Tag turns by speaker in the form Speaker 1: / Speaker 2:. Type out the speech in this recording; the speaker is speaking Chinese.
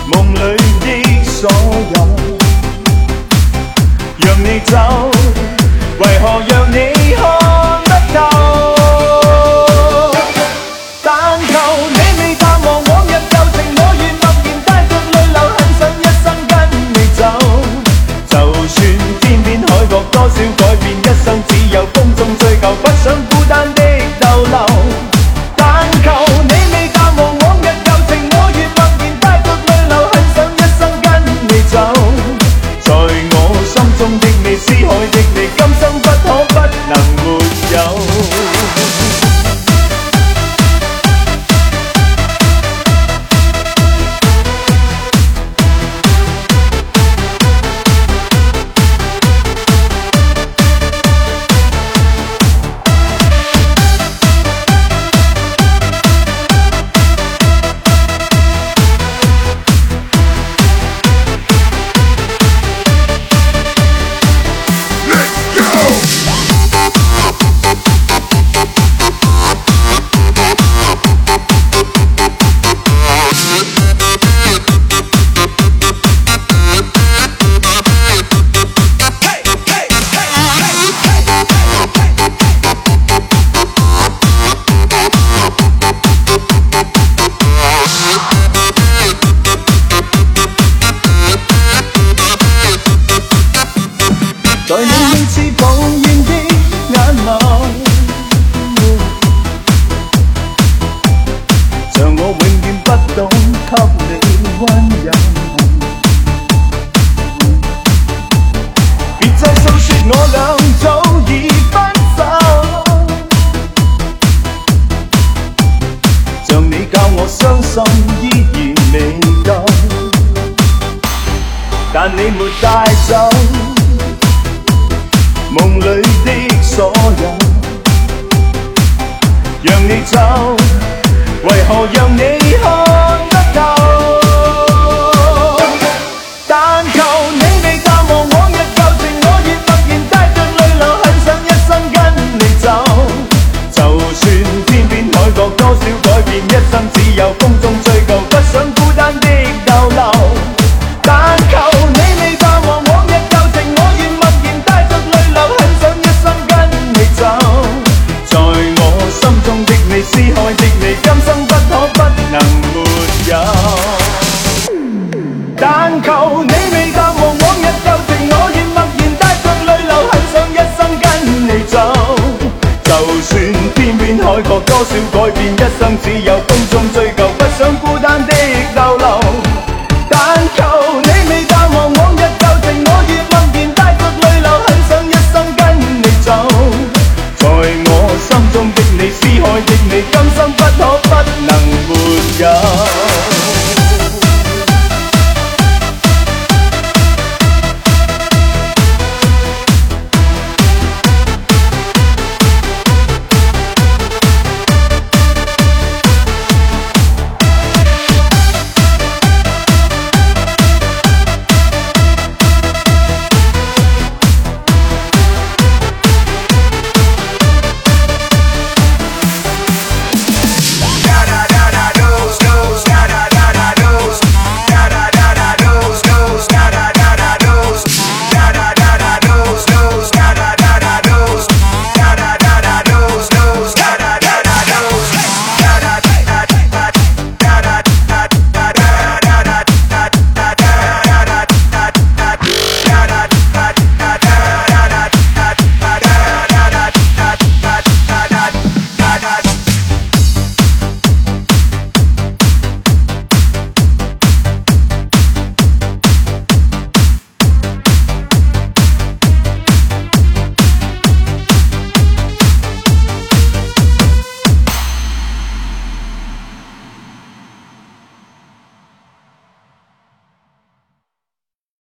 Speaker 1: 梦里的所有，让你走，为何让你看得透？但求你未淡忘往日旧情，我愿默然帶着淚流，很想一生跟你走。就算天邊海角多少改變，一生只有風中追求，不想孤單的逗留。但求你未淡忘往日舊情，我願默然帶着淚流，很想一生跟你走。在我心中的你，思海的你，今生不可不能沒有。在你每次抱怨的眼眸，像我永遠不懂給你溫柔。別再訴說我倆早已分手，像你教我傷心依然未夠，但你沒帶走夢裏的所有，讓你走，為何讓你看得透？但求你未淡忘往日舊情，我願默然帶着淚流，很想一生跟你走。就算天邊海角多少改變，一生只有風中追求，不想孤單的逗留。但求你未淡忘往日舊情，我願默然帶着淚流，很想一生跟你走。在我心中的你，思海的你，今生不可不能沒有。但求你未淡忘往日舊情，我願默然帶着淚流，很想一生跟你走。就算天邊海角多少改變，一生只有風中追